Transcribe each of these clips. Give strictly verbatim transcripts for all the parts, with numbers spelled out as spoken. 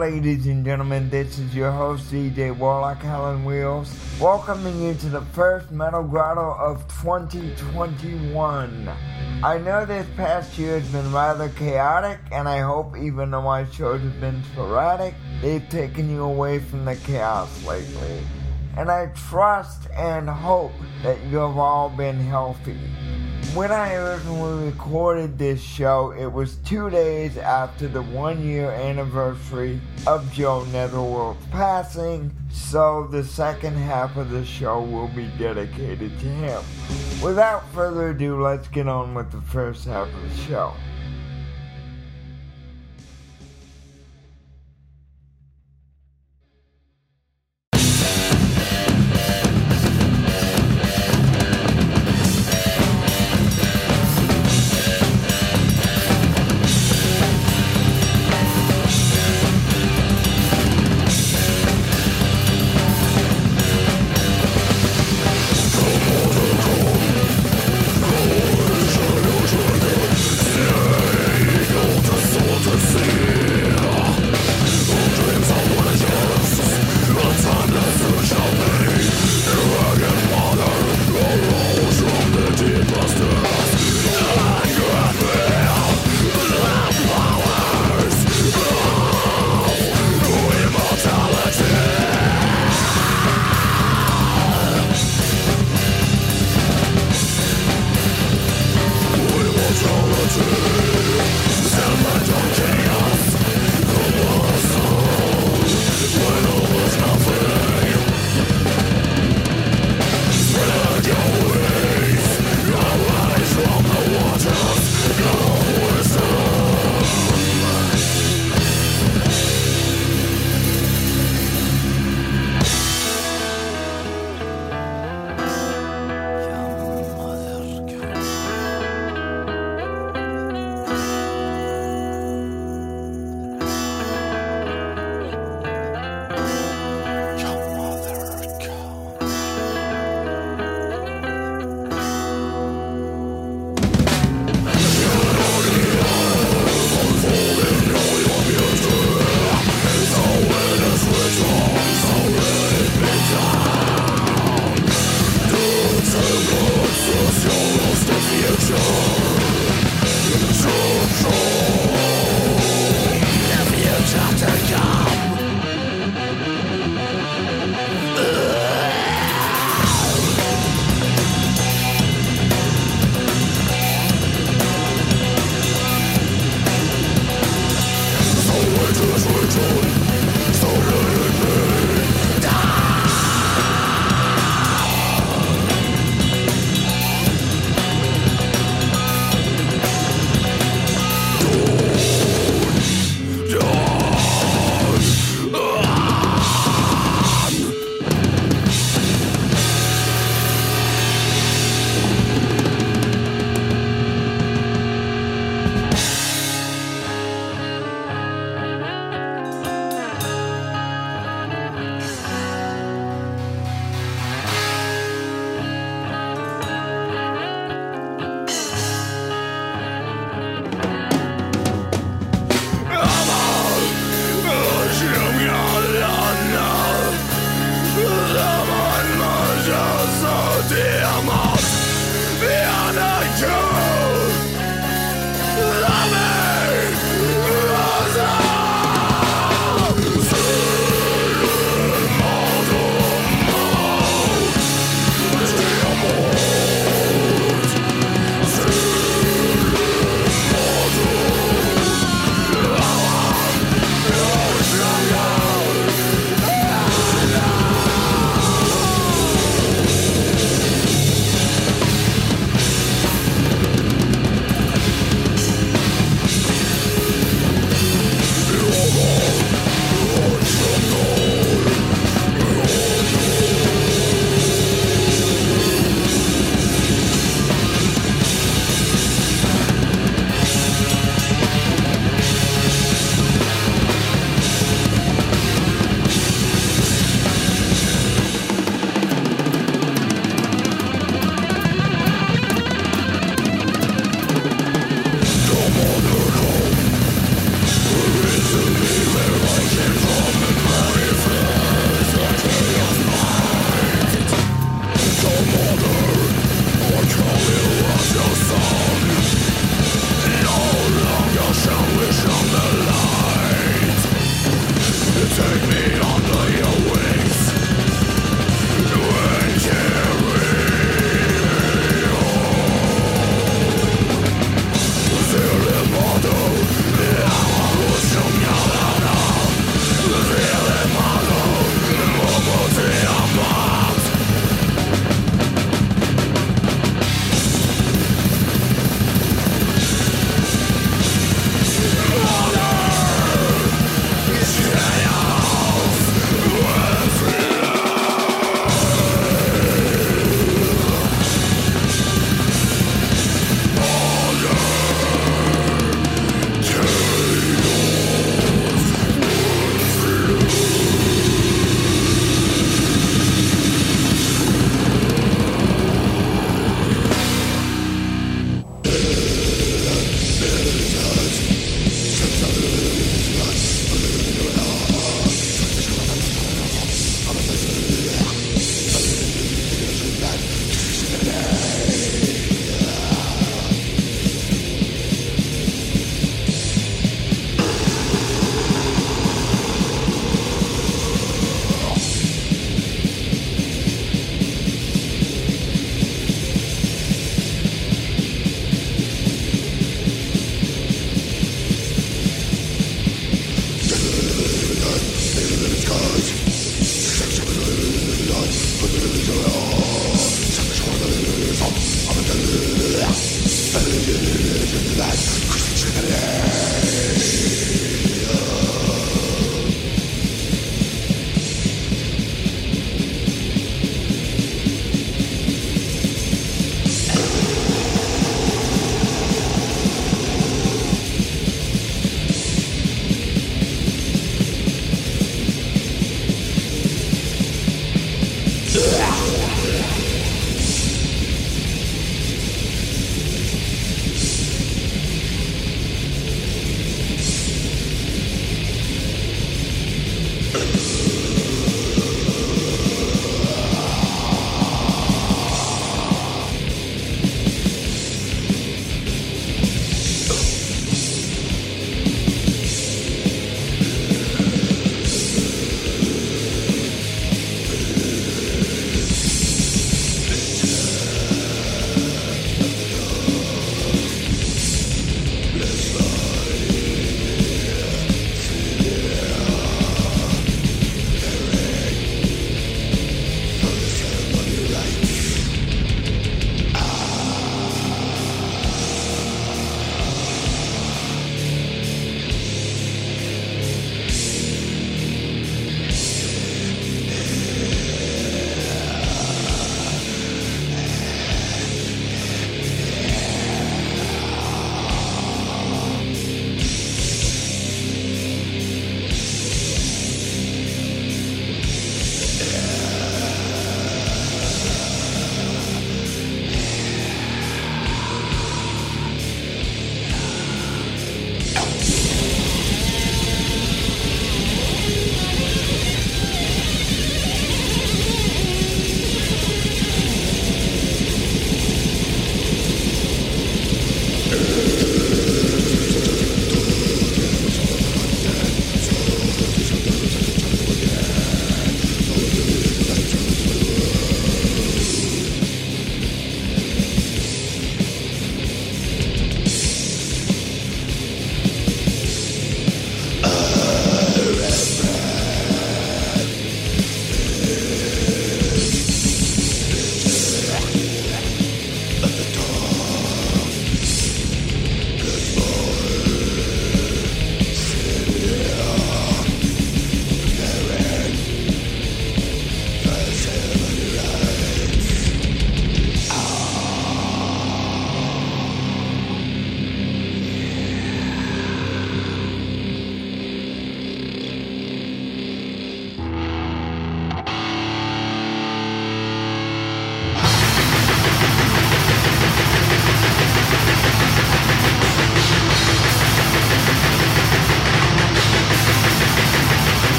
ladies and gentlemen, this is your host D J Warlock Howlin' Wheels, welcoming you to the first Metal Grotto of twenty twenty-one. I know this past year has been rather chaotic, and I hope even though my shows have been sporadic, they've taken you away from the chaos lately. And I trust and hope that you have all been healthy. When I originally recorded this show, it was two days after the one-year anniversary of Joe Netherworld's passing, so the second half of the show will be dedicated to him. Without further ado, let's get on with the first half of the show.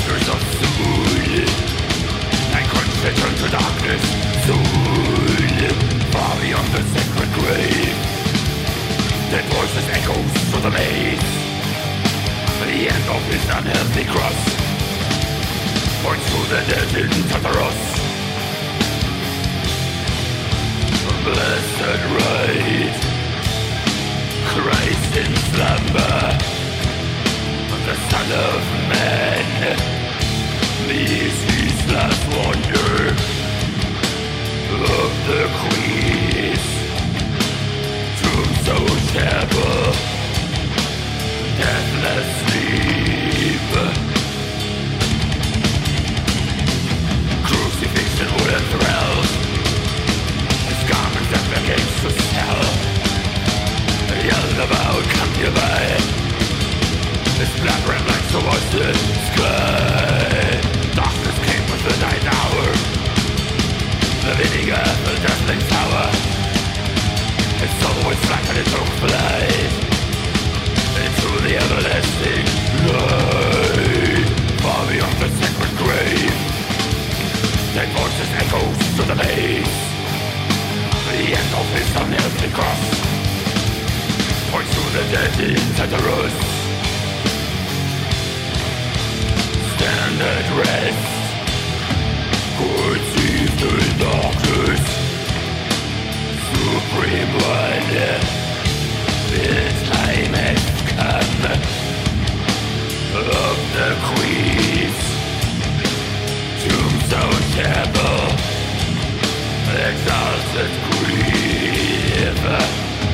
waters of soul, and crunch return to darkness soon, far beyond the sacred grave. Dead voices echoes through the maze. The end of his unhealthy cross points to the dead in Tartarus. Blessed right, Christ in slumber, the Son of Man, this his last wonder of the queens. Tombstone chapel, deathless sleep. Crucifixion would enthrall his garments that begins to sell. Yelled about concubine, his blood ran like so was the sky. Darkness came with the night hour, the vinegar, the dazzling tower. His soul was black and it took flight into the everlasting night, far beyond the sacred grave. Dead voices echoes to the maze. The end of his unhealthy cross points to the dead in Tartarus. Stand at rest, conceive the darkness. Supreme One, the time has come of the queens. Tombstone chapel, exalted grief.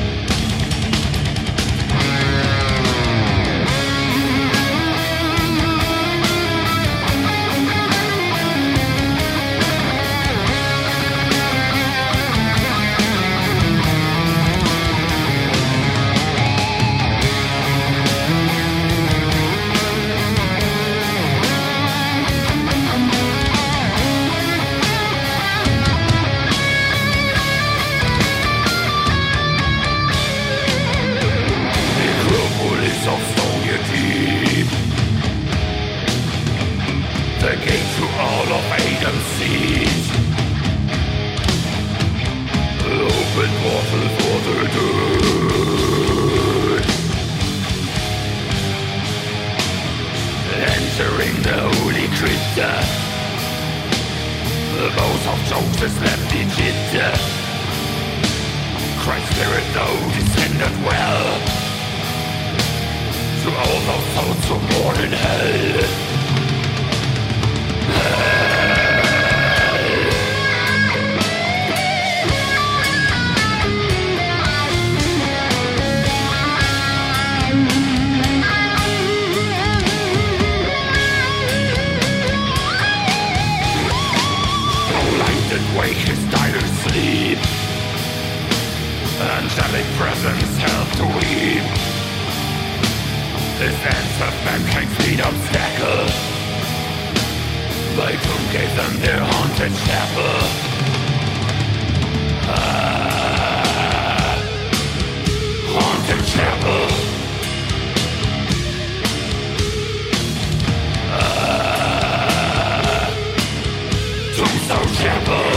The gate to all of Adam's seed, open portal for the good, entering the holy crypta. The bows of Joseph left Egypt. Christ's spirit though descended well to all those souls who mourn in hell. Wake his dire sleep. Angelic presence help to weep. This ends of mankind's feet obstacle. My tomb gave them their haunted chapel. Ah, haunted chapel. Ah, Tombstone chapel.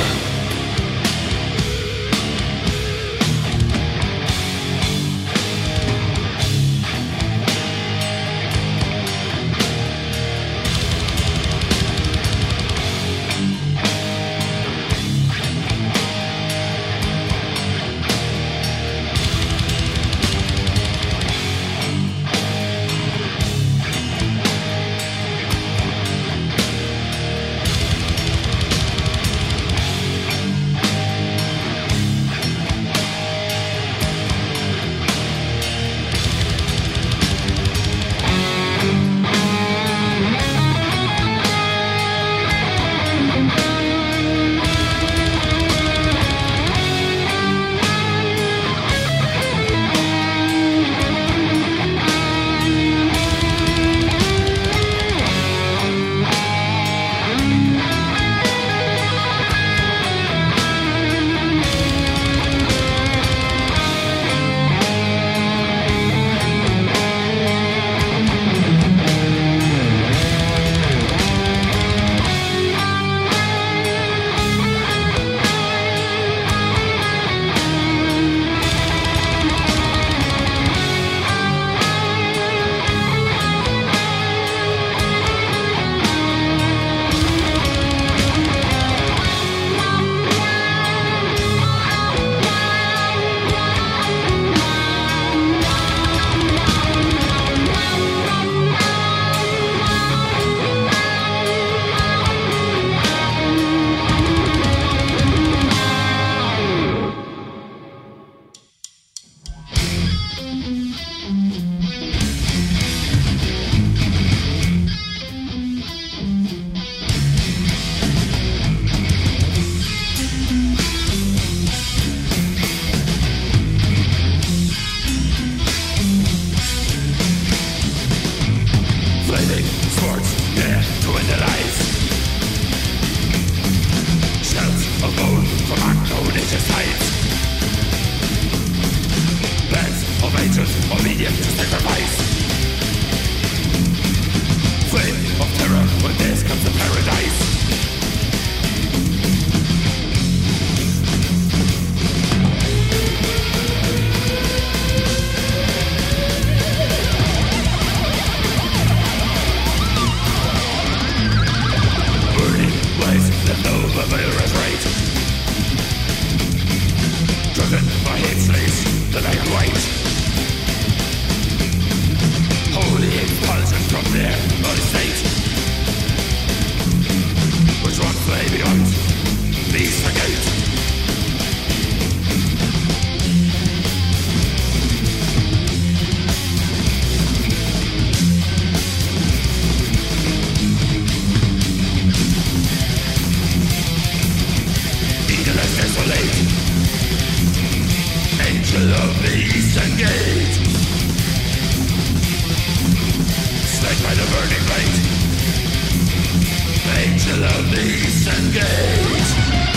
Angel of the Eastern Gate.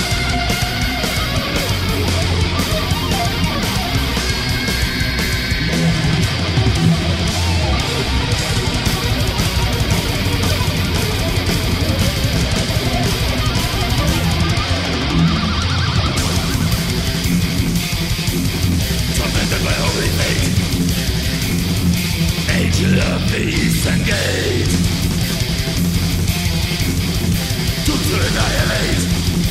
Tormented by holy fate, Angel of the Eastern Gate, to annihilate.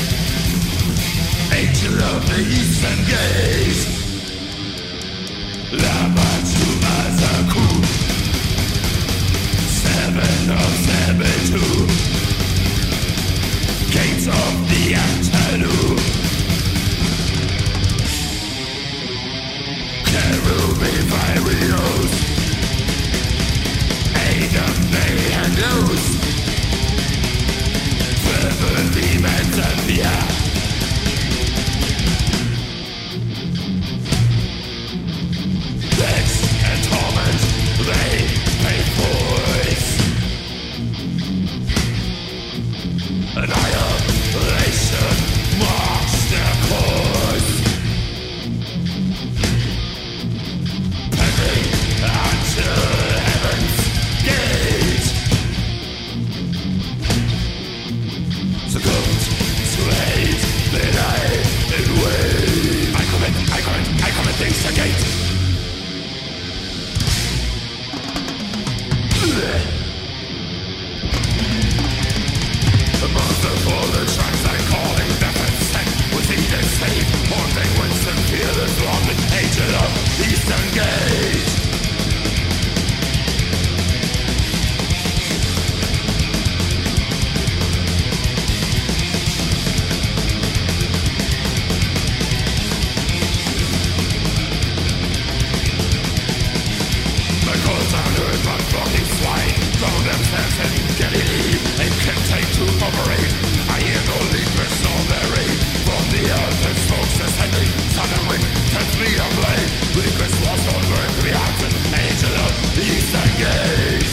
Angel of the Eastern Gate, Labat to Mazaku, Seven of Seventy-two, Gates of the Antalu, Kerubi Virios, Adam May and Oos, Fervent demons of the earth. Vex and torment, they pay voice. Annihilation marks their course. Pending until heaven's gate. Succumbed to hate, denied and wait. I commit, I commit, I commit things to gate. The monster for the tracks I calling death and set was eat and slave. Haunting Winston fearless long the Angel of Eastern Gate. Throw themselves and get it. They can take to operate. I hear no leapers nor their aid. From the earth and smokes ascending. Sun and wind turns me a blade. Leapers lost on burn to be absent. Angel of the Eastern Gate.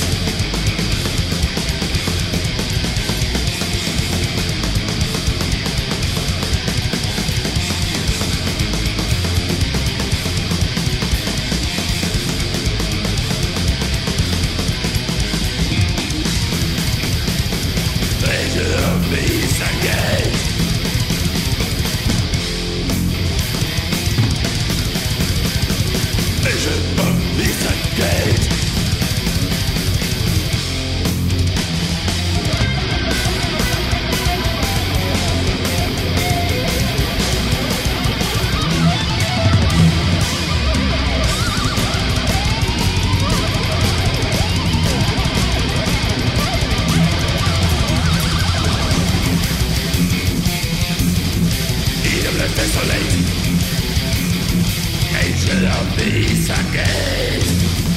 Of the Eastern Gate. Vision of the Eastern Gate. Desolate. Angel of the Eastern Gate.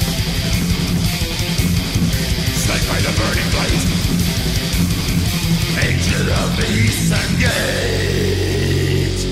Slain by the burning blade. Angel of the Eastern Gate.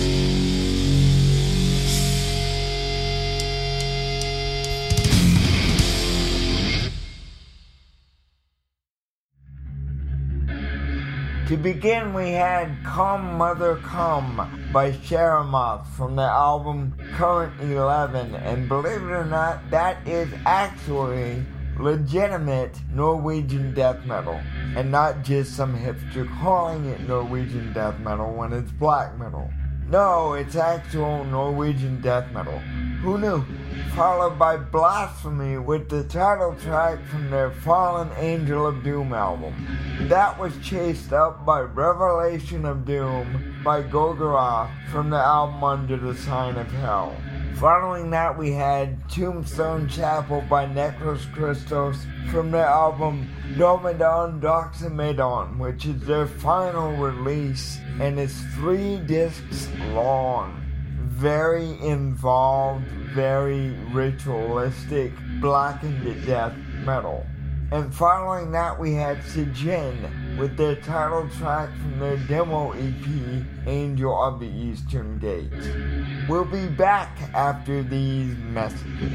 To begin, we had Come Mother Come by Sharamoth from the album Current eleven, and believe it or not, that is actually legitimate Norwegian death metal, and not just some hipster calling it Norwegian death metal when it's black metal. No, it's actual Norwegian death metal. Who knew? Followed by Blasphemy with the title track from their Fallen Angel of Doom album. That was chased up by Revelation of Doom by Golgoroth from the album Under the Sign of Hell. Following that, we had Tombstone Chapel by Necros Christos from their album Domadon Doxamedon, which is their final release and is three discs long. Very involved, very ritualistic, blackened to death metal. And following that, we had Sijin with their title track from their demo E P, Angel of the Eastern Gate. We'll be back after these messages.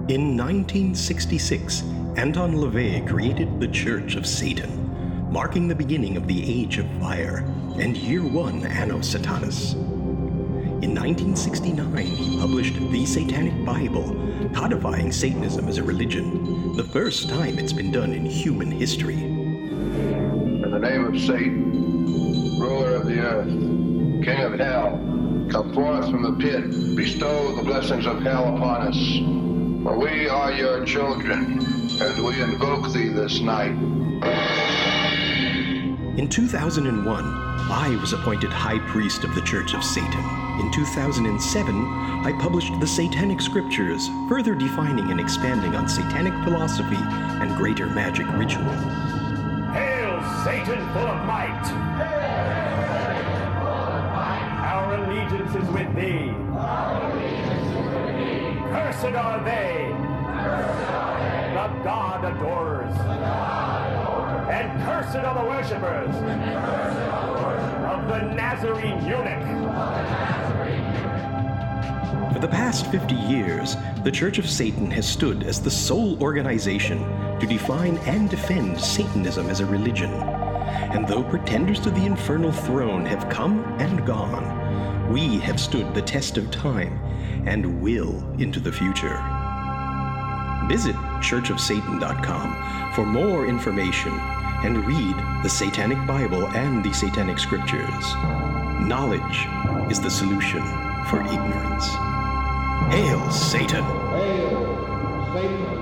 In nineteen sixty-six, Anton LaVey created the Church of Satan, marking the beginning of the Age of Fire and Year One Anno Satanas. In nineteen sixty-nine, he published The Satanic Bible, codifying Satanism as a religion, the first time it's been done in human history. In the name of Satan, ruler of the earth, king of hell, come forth from the pit, bestow the blessings of hell upon us. For we are your children, and we invoke thee this night. In two thousand one, I was appointed High Priest of the Church of Satan. In two thousand seven, I published the Satanic Scriptures, further defining and expanding on satanic philosophy and greater magic ritual. Hail, Satan full of might! Our allegiance is with thee. Cursed are they. The God adorers. And cursed are the worshippers of the Nazarene eunuch. For the past fifty years, the Church of Satan has stood as the sole organization to define and defend Satanism as a religion. And though pretenders to the infernal throne have come and gone, we have stood the test of time and will into the future. Visit church of satan dot com for more information and read the Satanic Bible and the Satanic Scriptures. Knowledge is the solution for ignorance. Hail, Satan! Hail, Satan!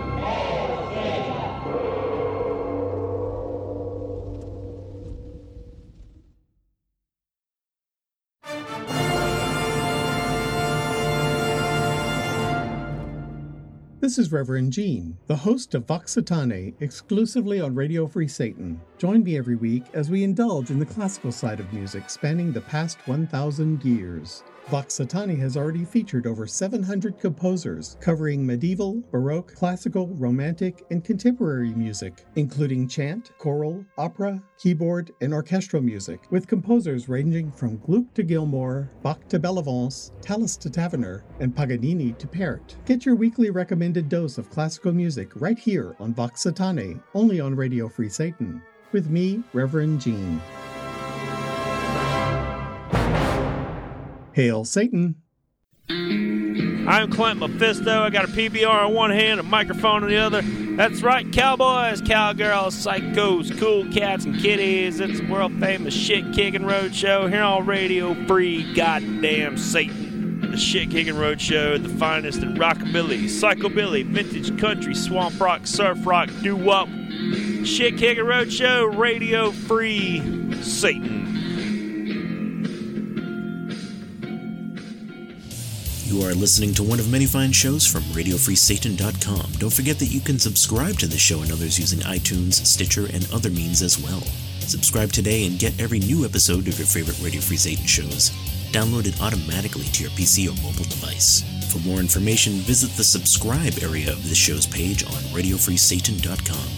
This is Reverend Gene, the host of Vox Satanae, exclusively on Radio Free Satan. Join me every week as we indulge in the classical side of music spanning the past one thousand years. Vox Satanae has already featured over seven hundred composers covering medieval, baroque, classical, romantic, and contemporary music, including chant, choral, opera, keyboard, and orchestral music, with composers ranging from Gluck to Gilmour, Bach to Bellavance, Tallis to Taverner, and Paganini to Pärt. Get your weekly recommended dose of classical music right here on Vox Satanae, only on Radio Free Satan. With me, Reverend Gene. Hail, Satan! I'm Clint Mephisto. I got a P B R on one hand, a microphone on the other. That's right, cowboys, cowgirls, psychos, cool cats, and kitties. It's the world-famous Shit-Kicking Roadshow here on Radio Free Goddamn Satan. The Shit-Kicking Roadshow, the finest in rockabilly, psychobilly, vintage country, swamp rock, surf rock, doo-wop. Shit-Kicking Roadshow, Radio Free Satan. You are listening to one of many fine shows from radio free satan dot com. Don't forget that you can subscribe to the show and others using iTunes, Stitcher, and other means as well. Subscribe today and get every new episode of your favorite Radio Free Satan shows downloaded automatically to your P C or mobile device. For more information, visit the subscribe area of the show's page on radio free satan dot com.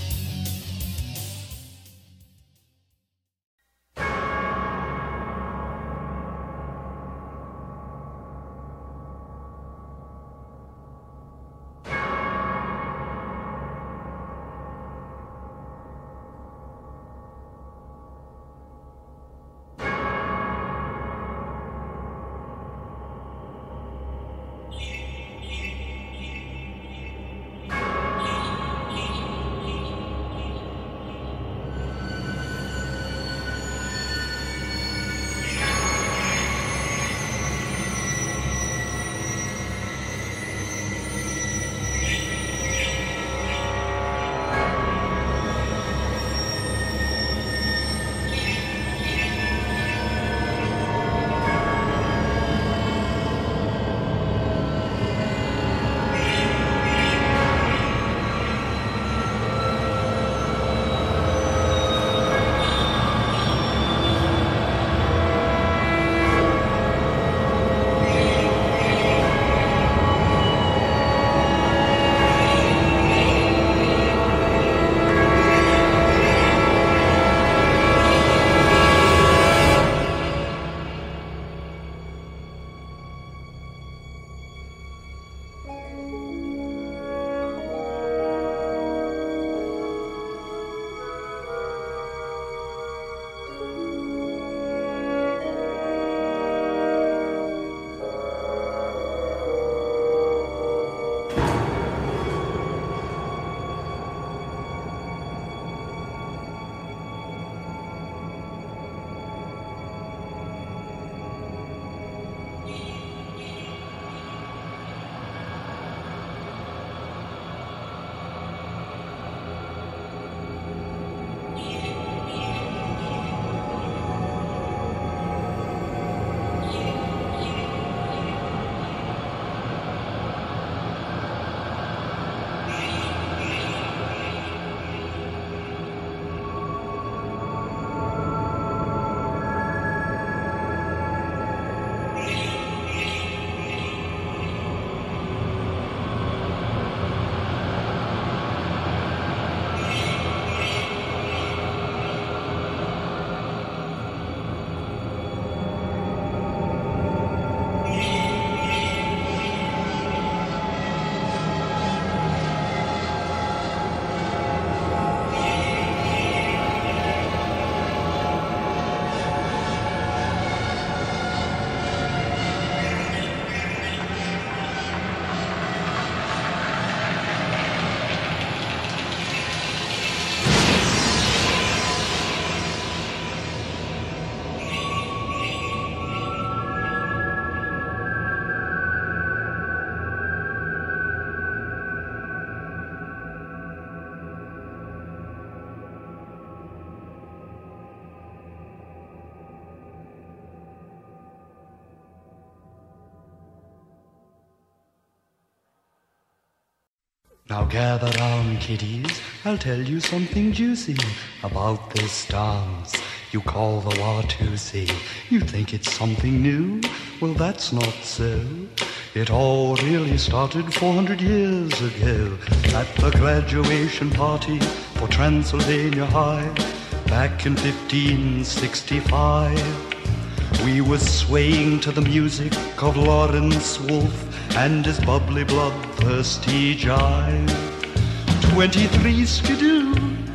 Now gather round, kiddies, I'll tell you something juicy about this dance you call the Watusi. You think it's something new? Well, that's not so. It all really started four hundred years ago at the graduation party for Transylvania High back in fifteen sixty-five. We were swaying to the music of Lawrence Wolf and his bubbly, bloodthirsty jive. Twenty-three skidoo.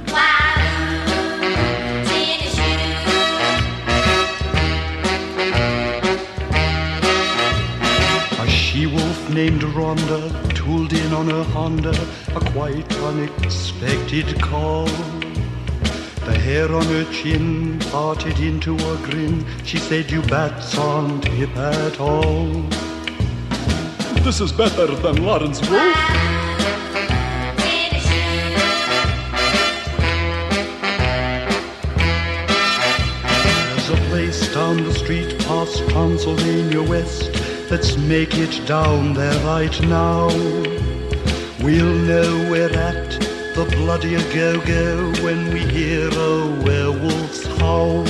A she-wolf named Rhonda tooled in on her Honda, a quite unexpected call. The hair on her chin parted into a grin. She said, "You bats aren't hip at all." This is better than Lawrence Wolf. There's a place down the street past Transylvania West. Let's make it down there right now. We'll know we're at the bloody go-go when we hear a werewolf's howl.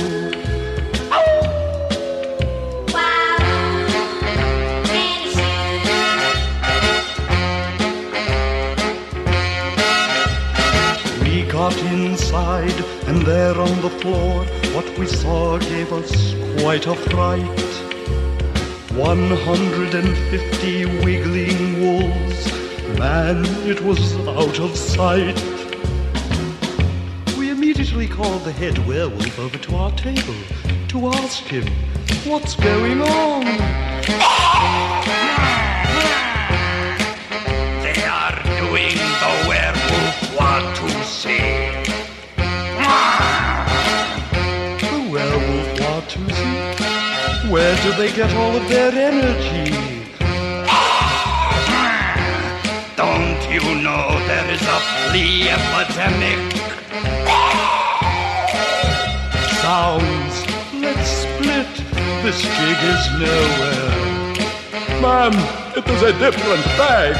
We got inside, and there on the floor, what we saw gave us quite a fright. one hundred fifty wiggling wolves. Man, it was out of sight. We immediately called the head werewolf over to our table to ask him, what's going on? They are doing the werewolf Watusi. The werewolf Watusi? Where do they get all of their energy? Don't you know there is a flea epidemic? Sounds, let's split. This jig is nowhere. Man, it is a different bag.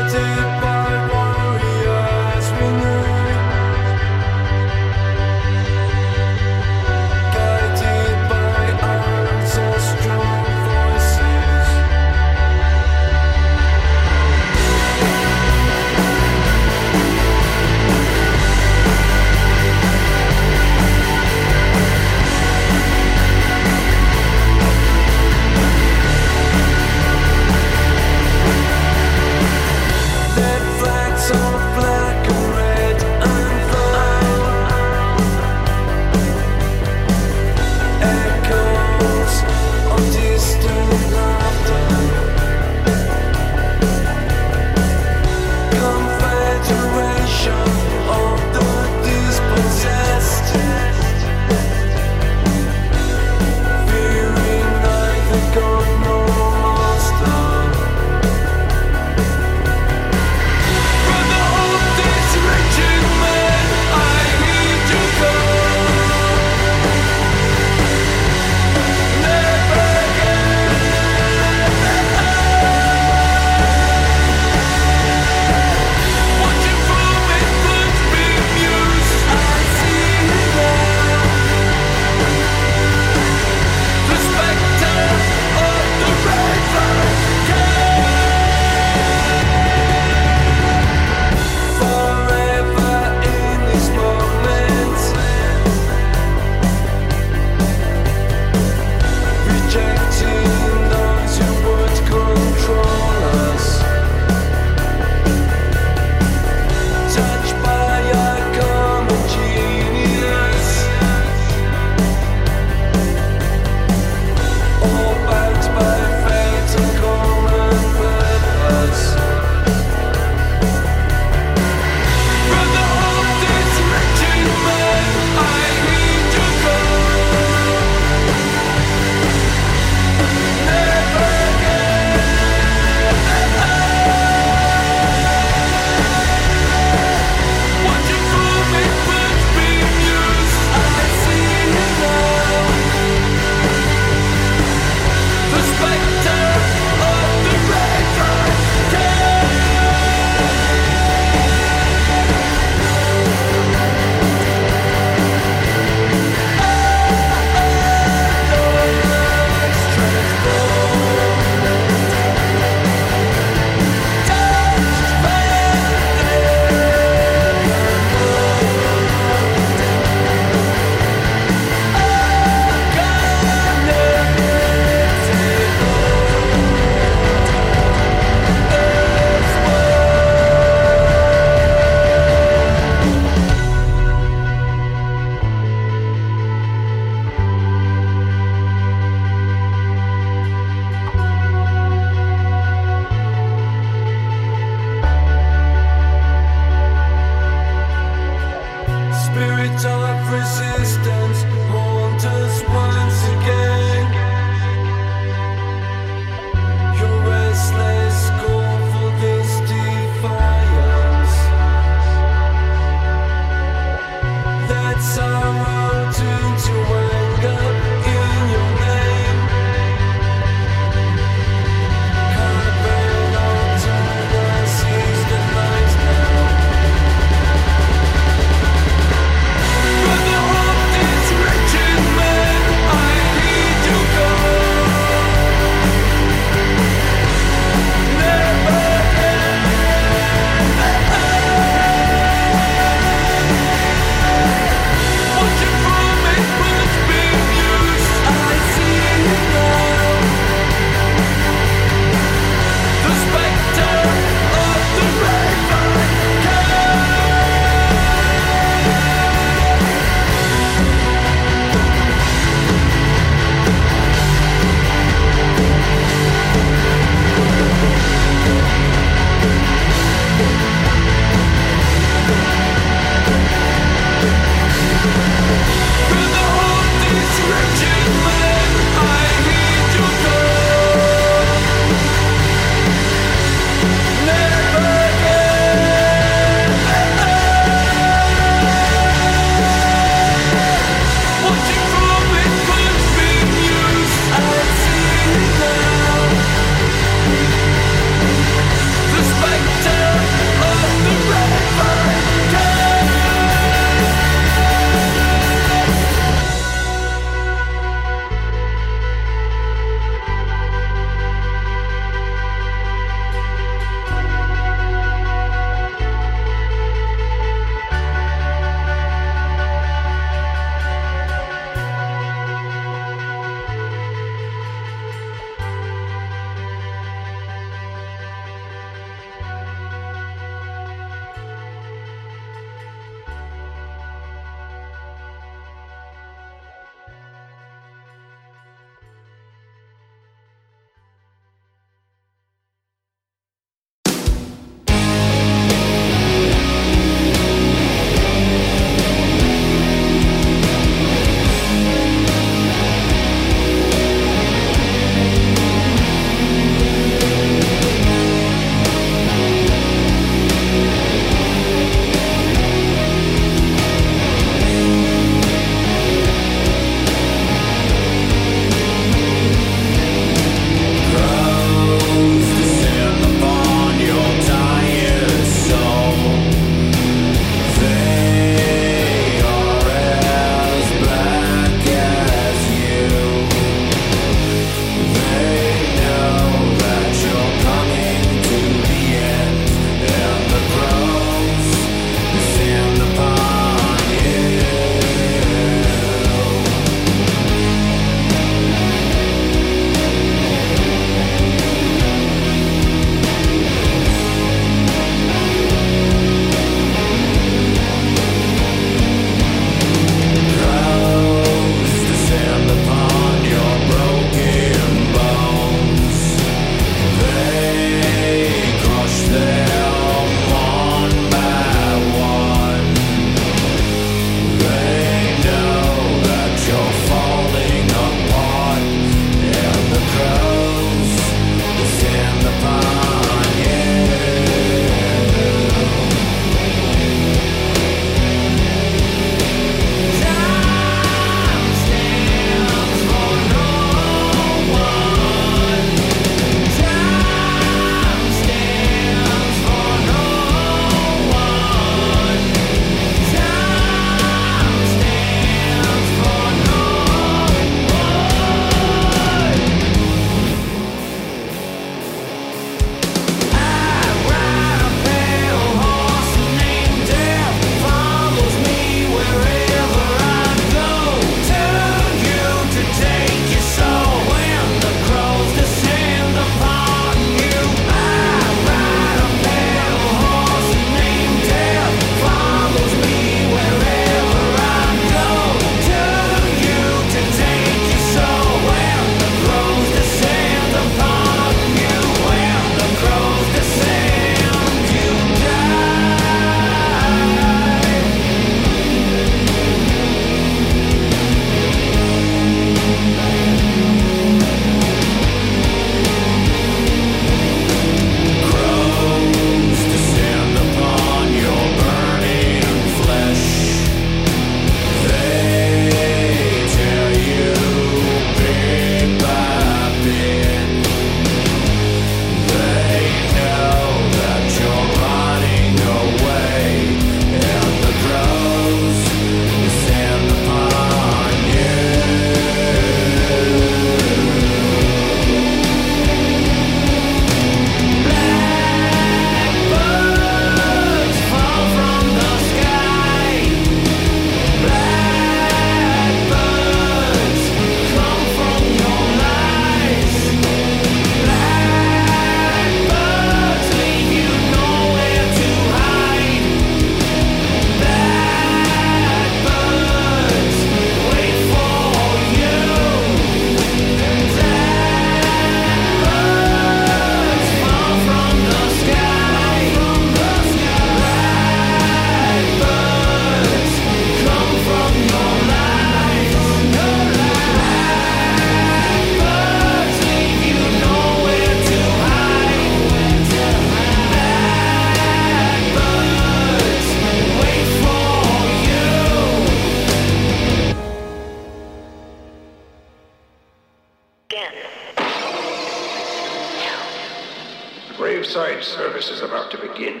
inside service is about to begin.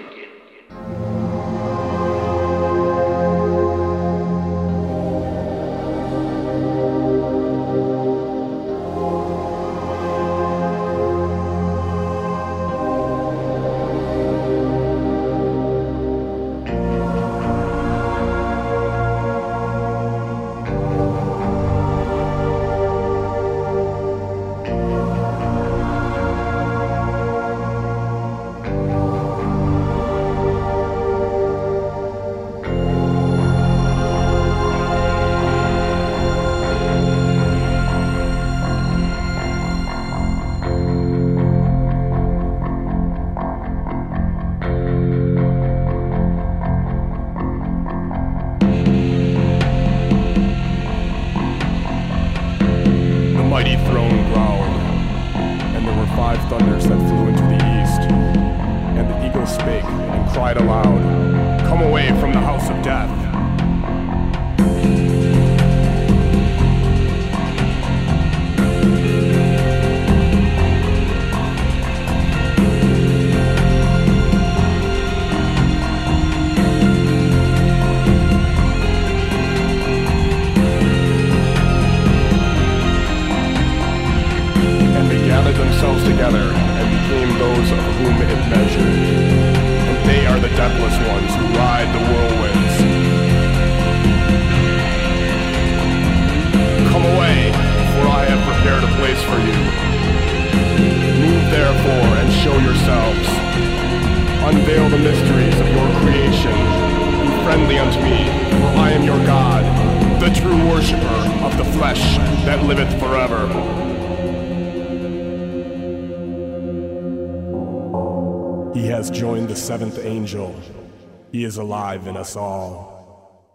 Seventh angel, he is alive in us all.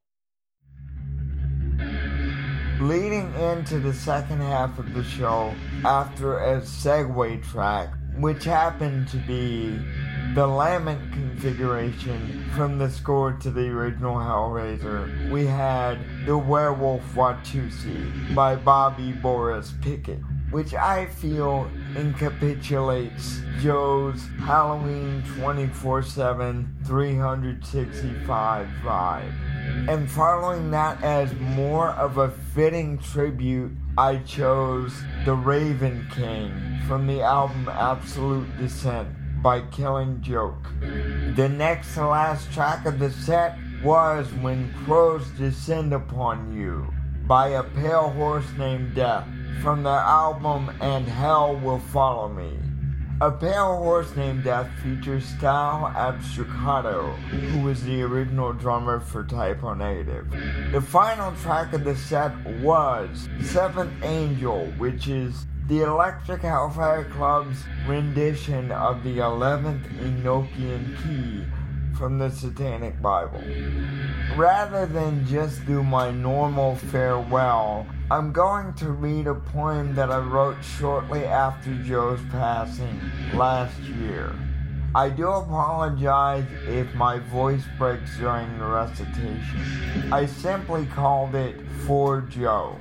Leading into the second half of the show, after a segue track, which happened to be the Lament configuration from the score to the original Hellraiser, we had The Werewolf Watusi by Bobby Boris Pickett, which I feel encapsulates Joe's Halloween twenty-four seven, three sixty-five vibe. And following that as more of a fitting tribute, I chose The Raven King from the album Absolute Descent by Killing Joke. The next to last track of the set was When Crows Descend Upon You by A Pale Horse Named Death from their album And Hell Will Follow Me. A Pale Horse Named Death features Style Abstracado, who was the original drummer for Type O Negative. The final track of the set was Seventh Angel, which is the Electric Hellfire Club's rendition of the eleventh Enochian key from the Satanic Bible. Rather than just do my normal farewell, I'm going to read a poem that I wrote shortly after Joe's passing last year. I do apologize if my voice breaks during the recitation. I simply called it For Joe.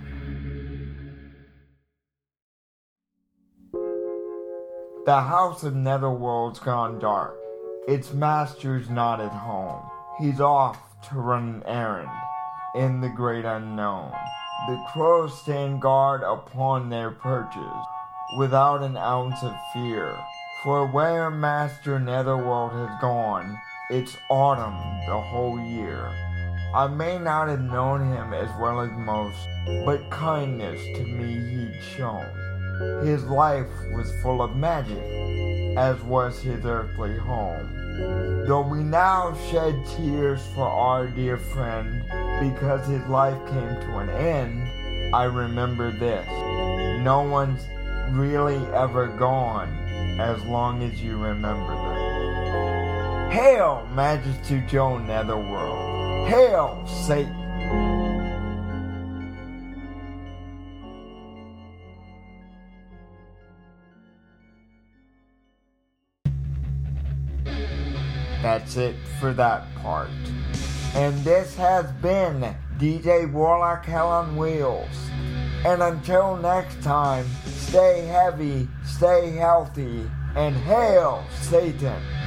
The house of Netherworld's gone dark. Its master's not at home. He's off to run an errand in the great unknown. The crows stand guard upon their perches without an ounce of fear. For where Master Netherworld has gone, it's autumn the whole year. I may not have known him as well as most, but kindness to me he'd shown. His life was full of magic, as was his earthly home. Though we now shed tears for our dear friend, because his life came to an end, I remember this: no one's really ever gone as long as you remember them. Hail, Majesty Joe Netherworld! Hail, Satan! That's it for that part. And this has been D J Warlock Hell on Wheels. And until next time, stay heavy, stay healthy, and hail Satan!